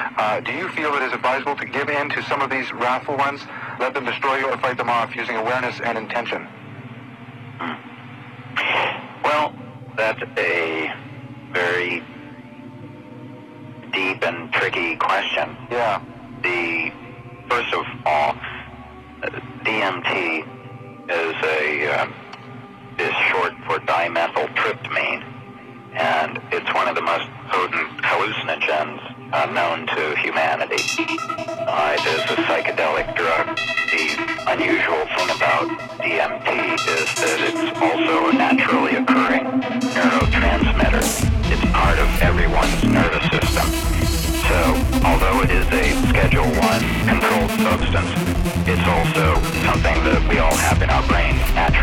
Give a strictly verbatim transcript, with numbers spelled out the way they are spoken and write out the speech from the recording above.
Uh, do you feel it is advisable to give in to some of these wrathful ones, let them destroy you, or fight them off using awareness and intention? Hmm. Well, that's a very deep and tricky question. Yeah. The first of all, D M T is a uh, is short for dimethyltryptamine, and it's one of the most potent hallucinogens uh, known to humanity. Uh, it is a psychedelic drug. The unusual thing about D M T is that it's also a naturally occurring neurotransmitter. It's part of everyone's nervous system. So, although it is a Schedule One controlled substance, it's also something that we all have in our brains naturally.